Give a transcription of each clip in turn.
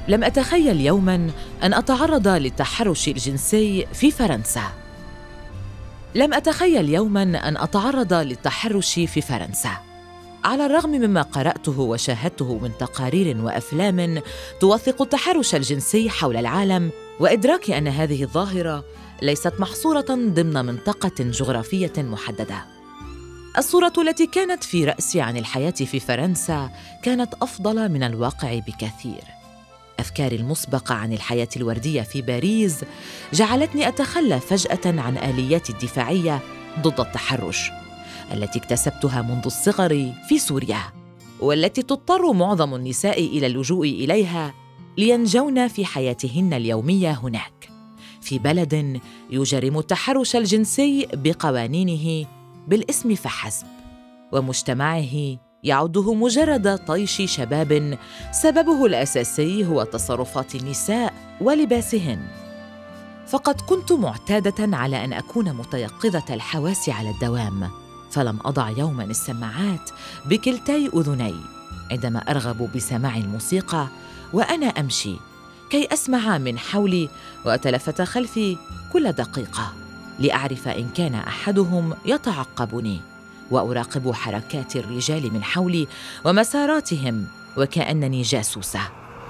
لم أتخيل يوماً أن أتعرض للتحرش الجنسي في فرنسا. لم أتخيل يوماً أن أتعرض للتحرش في فرنسا. على الرغم مما قرأته وشاهدته من تقارير وأفلام توثق التحرش الجنسي حول العالم، وإدراك أن هذه الظاهرة ليست محصورة ضمن منطقة جغرافية محددة. الصورة التي كانت في رأسي عن الحياة في فرنسا كانت أفضل من الواقع بكثير. أفكاري المسبقة عن الحياة الوردية في باريس جعلتني أتخلى فجأة عن آلياتي الدفاعية ضد التحرش التي اكتسبتها منذ الصغر في سوريا، والتي تضطر معظم النساء إلى اللجوء إليها لينجون في حياتهن اليومية هناك، في بلد يجرم التحرش الجنسي بقوانينه بالاسم فحسب، ومجتمعه يعده مجرد طيش شباب سببه الأساسي هو تصرفات النساء ولباسهن. فقد كنت معتادة على أن أكون متيقظة الحواس على الدوام، فلم أضع يوماً السماعات بكلتي أذني عندما أرغب بسماع الموسيقى وأنا أمشي، كي أسمع من حولي وأتلفت خلفي كل دقيقة لأعرف إن كان أحدهم يتعقبني، وأراقب حركات الرجال من حولي ومساراتهم وكأنني جاسوسة.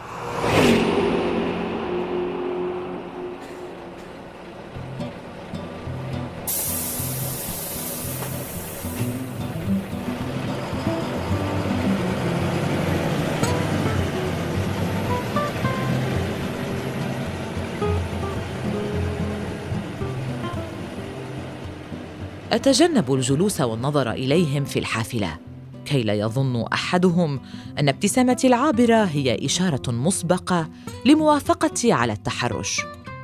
أتجنب الجلوس والنظر إليهم في الحافلة كي لا يظن أحدهم أن ابتسامتي العابرة هي إشارة مسبقة لموافقتي على التحرش.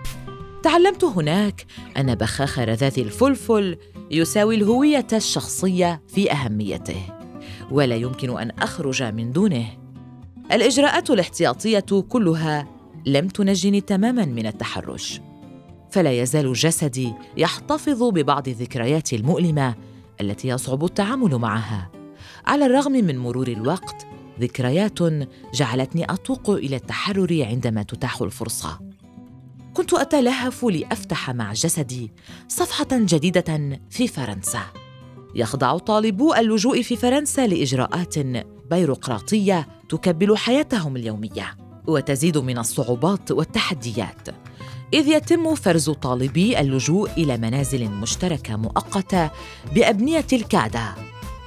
تعلمت هناك أن بخاخ رذاذ الفلفل يساوي الهوية الشخصية في أهميته، ولا يمكن أن أخرج من دونه. الإجراءات الاحتياطية كلها لم تنجني تماماً من التحرش، فلا يزال جسدي يحتفظ ببعض الذكريات المؤلمة التي يصعب التعامل معها. على الرغم من مرور الوقت، ذكريات جعلتني أتوق إلى التحرر عندما تتاح الفرصة. كنت أتلهف لأفتح مع جسدي صفحة جديدة في فرنسا. يخضع طالبو اللجوء في فرنسا لإجراءات بيروقراطية تكبل حياتهم اليومية، وتزيد من الصعوبات والتحديات، إذ يتم فرز طالبي اللجوء إلى منازل مشتركة مؤقتة بأبنية الكعدة،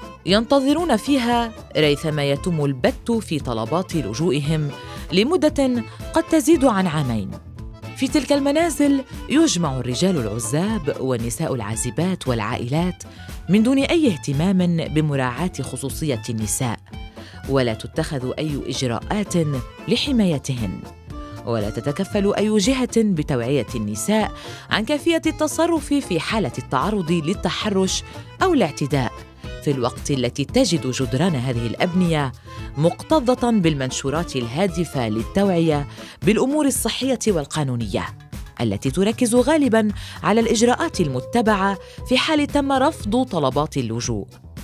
ينتظرون فيها ريثما يتم البت في طلبات لجوئهم لمدة قد تزيد عن 2 عام. في تلك المنازل يجمع الرجال العزاب والنساء العازبات والعائلات من دون أي اهتمام بمراعاة خصوصية النساء، ولا تتخذ أي إجراءات لحمايتهن، ولا تتكفل أي جهة بتوعية النساء عن كيفية التصرف في حالة التعرض للتحرش أو الاعتداء، في الوقت التي تجد جدران هذه الأبنية مكتظة بالمنشورات الهادفة للتوعية بالأمور الصحية والقانونية، التي تركز غالباً على الإجراءات المتبعة في حال تم رفض طلبات اللجوء.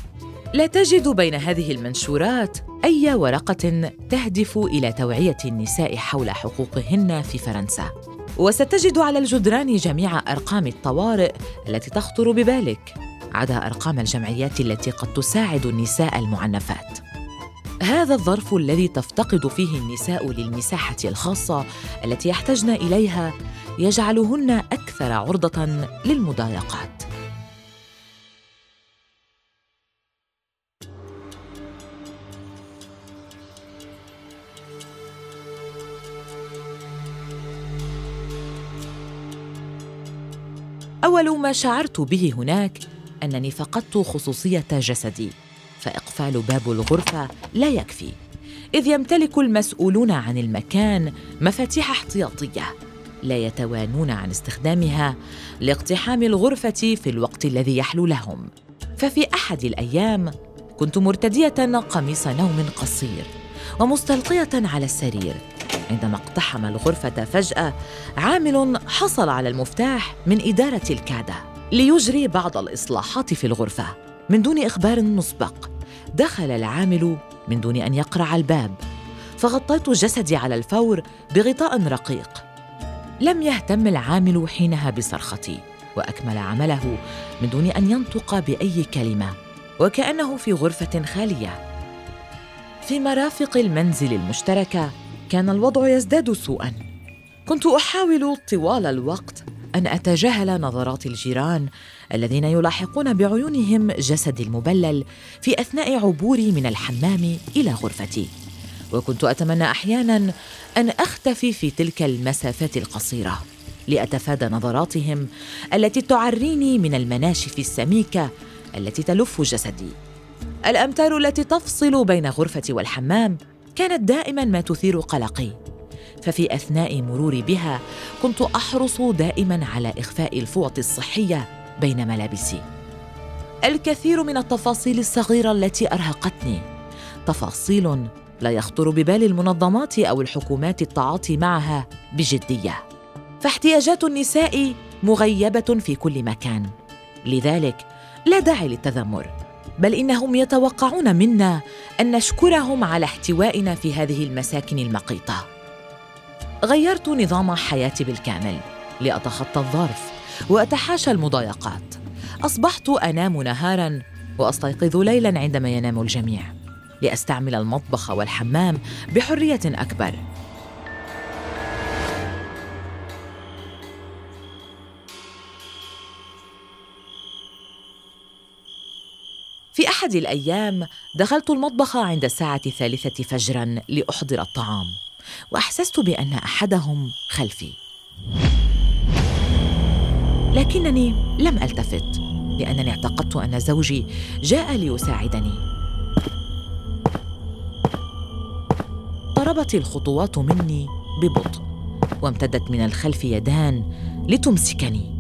لا تجد بين هذه المنشورات أي ورقة تهدف إلى توعية النساء حول حقوقهن في فرنسا، وستجد على الجدران جميع أرقام الطوارئ التي تخطر ببالك، عدا أرقام الجمعيات التي قد تساعد النساء المعنفات. هذا الظرف الذي تفتقد فيه النساء للمساحة الخاصة التي يحتاجن إليها يجعلهن أكثر عرضة للمضايقات. أول ما شعرت به هناك أنني فقدت خصوصية جسدي، فإقفال باب الغرفة لا يكفي، إذ يمتلك المسؤولون عن المكان مفاتيح احتياطية لا يتوانون عن استخدامها لاقتحام الغرفة في الوقت الذي يحلو لهم. ففي أحد الأيام كنت مرتدية قميص نوم قصير ومستلقية على السرير عندما اقتحم الغرفة فجأة عامل حصل على المفتاح من إدارة الكعدة ليجري بعض الإصلاحات في الغرفة. من دون إخبار مسبق دخل العامل من دون أن يقرع الباب، فغطيت جسدي على الفور بغطاء رقيق. لم يهتم العامل حينها بصرختي، وأكمل عمله من دون أن ينطق بأي كلمة، وكأنه في غرفة خالية. في مرافق المنزل المشتركة كان الوضع يزداد سوءاً. كنت أحاول طوال الوقت أن أتجاهل نظرات الجيران الذين يلاحقون بعيونهم جسدي المبلل في أثناء عبوري من الحمام إلى غرفتي، وكنت أتمنى أحياناً أن أختفي في تلك المسافات القصيرة لأتفادى نظراتهم التي تعريني من المناشف السميكة التي تلف جسدي. الأمتار التي تفصل بين غرفتي والحمام كانت دائماً ما تثير قلقي، ففي أثناء مروري بها كنت أحرص دائماً على إخفاء الفوط الصحية بين ملابسي. الكثير من التفاصيل الصغيرة التي أرهقتني، تفاصيل لا يخطر ببال المنظمات أو الحكومات التعاطي معها بجدية، فاحتياجات النساء مغيبة في كل مكان. لذلك لا داعي للتذمر، بل إنهم يتوقعون منا أن نشكرهم على احتوائنا في هذه المساكن المقيتة. غيرت نظام حياتي بالكامل لأتخطى الظرف وأتحاشى المضايقات. أصبحت أنام نهاراً وأستيقظ ليلاً عندما ينام الجميع، لأستعمل المطبخ والحمام بحرية أكبر. في أحد الأيام دخلت المطبخ عند الساعة 3 فجراً لأحضر الطعام، وأحسست بأن أحدهم خلفي، لكنني لم ألتفت لأنني اعتقدت أن زوجي جاء ليساعدني. اقتربت الخطوات مني ببطء، وامتدت من الخلف يدان لتمسكني.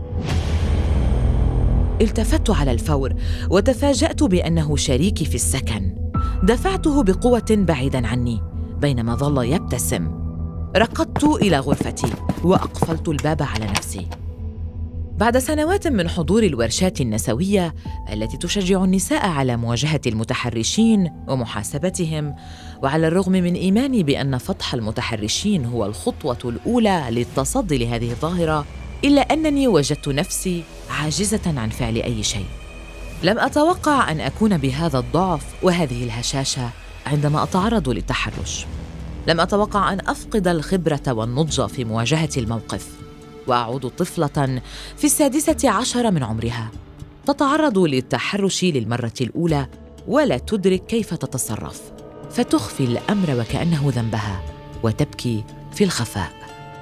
التفت على الفور وتفاجأت بأنه شريكي في السكن. دفعته بقوة بعيداً عني بينما ظل يبتسم. ركضت إلى غرفتي وأقفلت الباب على نفسي. بعد سنوات من حضور الورشات النسوية التي تشجع النساء على مواجهة المتحرشين ومحاسبتهم، وعلى الرغم من إيماني بأن فتح المتحرشين هو الخطوة الأولى للتصدي لهذه الظاهرة، إلا أنني وجدت نفسي عاجزة عن فعل أي شيء. لم أتوقع أن أكون بهذا الضعف وهذه الهشاشة عندما أتعرض للتحرش. لم أتوقع أن أفقد الخبرة والنضج في مواجهة الموقف، وأعود طفلة في 16 من عمرها تتعرض للتحرش للمرة الأولى ولا تدرك كيف تتصرف، فتخفي الأمر وكأنه ذنبها وتبكي في الخفاء.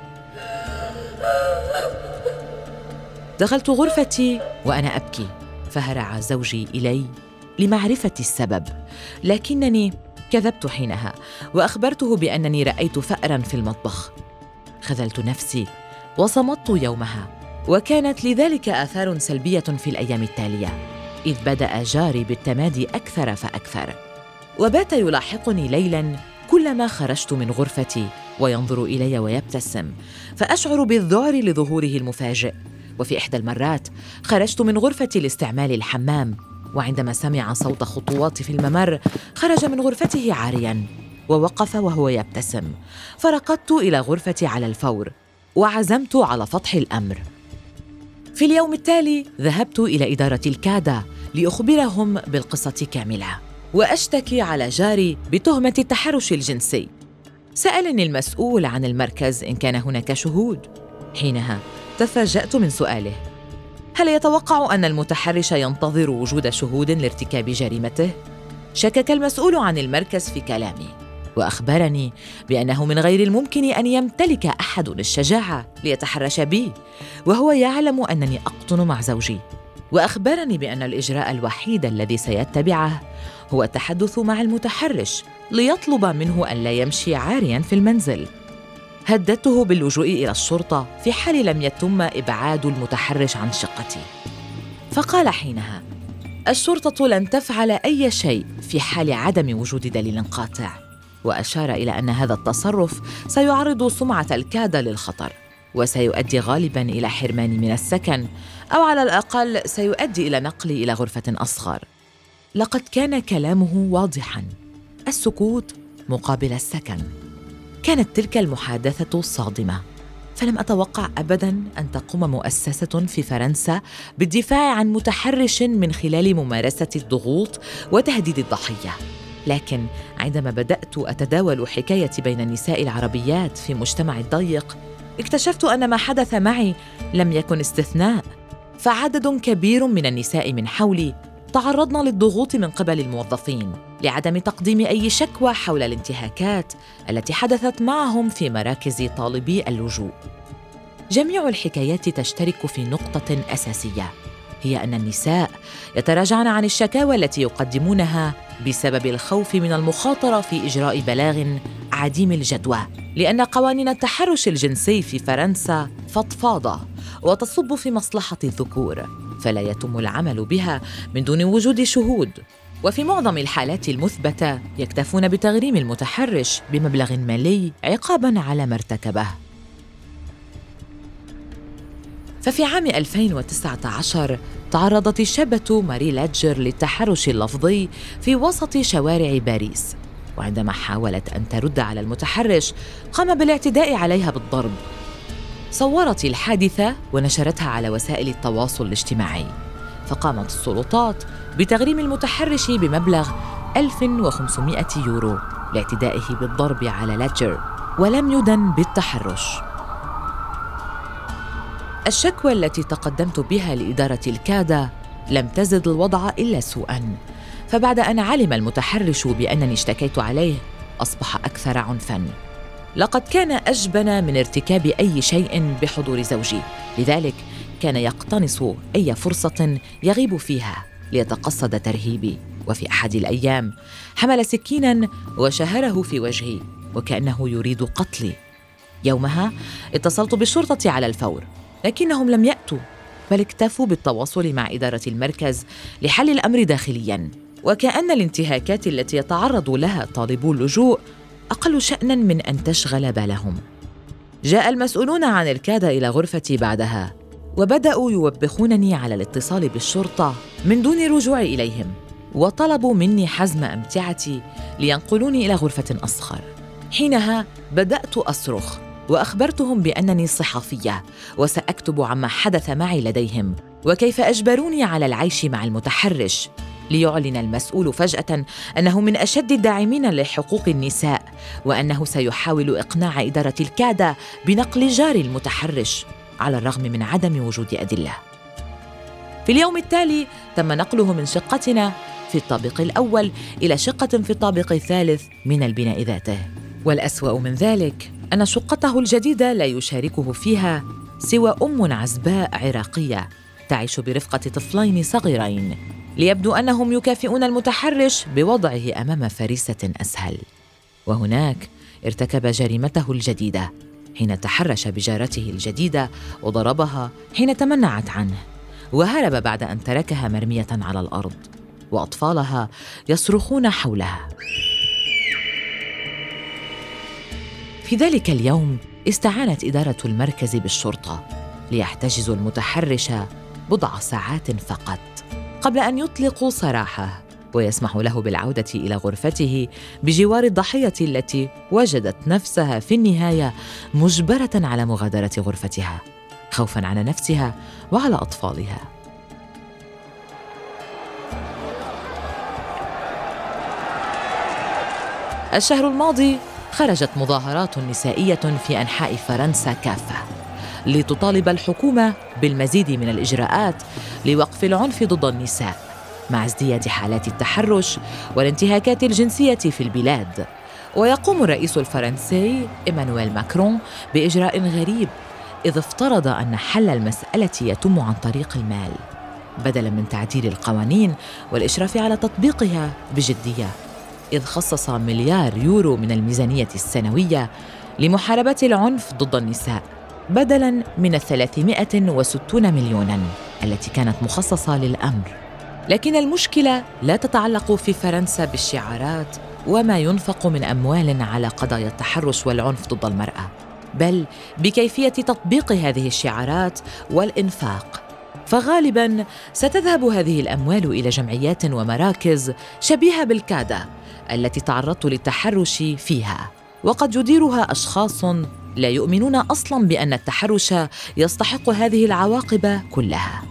دخلت غرفتي وأنا أبكي، فهرع زوجي إلي لمعرفة السبب، لكنني كذبت حينها وأخبرته بأنني رأيت فأراً في المطبخ. خذلت نفسي وصمت يومها، وكانت لذلك آثار سلبية في الأيام التالية، إذ بدأ جاري بالتمادي أكثر فأكثر، وبات يلاحقني ليلاً كلما خرجت من غرفتي وينظر إلي ويبتسم، فأشعر بالذعر لظهوره المفاجئ. وفي إحدى المرات خرجت من غرفتي لاستعمال الحمام، وعندما سمع صوت خطواتي في الممر خرج من غرفته عارياً ووقف وهو يبتسم، فركضت إلى غرفتي على الفور وعزمت على فتح الأمر. في اليوم التالي ذهبت إلى إدارة الكادة لأخبرهم بالقصة كاملة وأشتكي على جاري بتهمة التحرش الجنسي. سألني المسؤول عن المركز إن كان هناك شهود. حينها تفاجأت من سؤاله: هل يتوقع أن المتحرش ينتظر وجود شهود لارتكاب جريمته؟ شكك المسؤول عن المركز في كلامي، وأخبرني بأنه من غير الممكن أن يمتلك أحد الشجاعة ليتحرش بي، وهو يعلم أنني أقطن مع زوجي. وأخبرني بأن الإجراء الوحيد الذي سيتبعه هو التحدث مع المتحرش ليطلب منه أن لا يمشي عارياً في المنزل. هددته باللجوء إلى الشرطة في حال لم يتم إبعاد المتحرش عن شقتي. فقال حينها: الشرطة لن تفعل أي شيء في حال عدم وجود دليل قاطع، وأشار إلى أن هذا التصرف سيعرض سمعة الكادة للخطر، وسيؤدي غالباً إلى حرماني من السكن، أو على الأقل سيؤدي إلى نقلي إلى غرفة أصغر. لقد كان كلامه واضحاً، السكوت مقابل السكن. كانت تلك المحادثة صادمة، فلم أتوقع أبداً أن تقوم مؤسسة في فرنسا بالدفاع عن متحرش من خلال ممارسة الضغوط وتهديد الضحية. لكن عندما بدأت أتداول حكايتي بين النساء العربيات في مجتمعي الضيق، اكتشفت أن ما حدث معي لم يكن استثناء، فعدد كبير من النساء من حولي تعرضن للضغوط من قبل الموظفين لعدم تقديم أي شكوى حول الانتهاكات التي حدثت معهم في مراكز طالبي اللجوء. جميع الحكايات تشترك في نقطة أساسية، هي أن النساء يتراجعن عن الشكاوى التي يقدمونها بسبب الخوف من المخاطرة في إجراء بلاغ عديم الجدوى، لأن قوانين التحرش الجنسي في فرنسا فضفاضة وتصب في مصلحة الذكور، فلا يتم العمل بها من دون وجود شهود، وفي معظم الحالات المثبتة يكتفون بتغريم المتحرش بمبلغ مالي عقاباً على ما ارتكبه. ففي عام 2019 تعرضت الشابة ماري لادجر للتحرش اللفظي في وسط شوارع باريس، وعندما حاولت أن ترد على المتحرش قام بالاعتداء عليها بالضرب. صورت الحادثة ونشرتها على وسائل التواصل الاجتماعي، فقامت السلطات بتغريم المتحرش بمبلغ 1500 يورو لاعتدائه بالضرب على لادجر، ولم يدن بالتحرش. الشكوى التي تقدمت بها لإدارة الكادة لم تزد الوضع إلا سوءاً، فبعد أن علم المتحرش بأنني اشتكيت عليه أصبح أكثر عنفاً. لقد كان أجبن من ارتكاب أي شيء بحضور زوجي، لذلك كان يقتنص أي فرصة يغيب فيها ليتقصد ترهيبي. وفي أحد الأيام حمل سكيناً وشهره في وجهي وكأنه يريد قتلي. يومها اتصلت بالشرطة على الفور، لكنهم لم يأتوا، بل اكتفوا بالتواصل مع إدارة المركز لحل الأمر داخلياً، وكأن الانتهاكات التي يتعرض لها طالبو اللجوء أقل شأناً من أن تشغل بالهم. جاء المسؤولون عن الكادة إلى غرفتي بعدها، وبدأوا يوبخونني على الاتصال بالشرطة من دون رجوع إليهم، وطلبوا مني حزم أمتعتي لينقلوني إلى غرفة أصغر. حينها بدأت أصرخ وأخبرتهم بأنني صحفية وسأكتب عما حدث معي لديهم وكيف أجبروني على العيش مع المتحرش. ليعلن المسؤول فجأة أنه من أشد الداعمين لحقوق النساء، وأنه سيحاول إقناع إدارة الكادة بنقل جاري المتحرش على الرغم من عدم وجود أدلة. في اليوم التالي تم نقله من شقتنا في الطابق الأول إلى شقة في الطابق الثالث من البناء ذاته، والأسوأ من ذلك أن شقته الجديدة لا يشاركه فيها سوى أم عزباء عراقية تعيش برفقة طفلين صغيرين، ليبدو أنهم يكافئون المتحرش بوضعه أمام فريسة أسهل. وهناك ارتكب جريمته الجديدة حين تحرش بجارته الجديدة وضربها حين تمنعت عنه، وهرب بعد أن تركها مرمية على الأرض وأطفالها يصرخون حولها. في ذلك اليوم استعانت إدارة المركز بالشرطة ليحتجزوا المتحرش بضع ساعات فقط قبل أن يطلقوا سراحه ويسمحوا له بالعودة إلى غرفته بجوار الضحية التي وجدت نفسها في النهاية مجبرة على مغادرة غرفتها خوفاً على نفسها وعلى أطفالها. الشهر الماضي خرجت مظاهرات نسائية في أنحاء فرنسا كافة لتطالب الحكومة بالمزيد من الإجراءات لوقف العنف ضد النساء مع ازدياد حالات التحرش والانتهاكات الجنسية في البلاد. ويقوم الرئيس الفرنسي إيمانويل ماكرون بإجراء غريب، إذ افترض أن حل المسألة يتم عن طريق المال بدلاً من تعديل القوانين والإشراف على تطبيقها بجدية، إذ خصص مليار يورو من الميزانية السنوية لمحاربة العنف ضد النساء بدلاً من 360 مليوناً التي كانت مخصصة للأمر. لكن المشكلة لا تتعلق في فرنسا بالشعارات وما ينفق من أموال على قضايا التحرش والعنف ضد المرأة، بل بكيفية تطبيق هذه الشعارات والإنفاق. فغالباً ستذهب هذه الأموال إلى جمعيات ومراكز شبيهة بالكادة التي تعرضت للتحرش فيها، وقد يديرها أشخاص لا يؤمنون أصلاً بأن التحرش يستحق هذه العواقب كلها.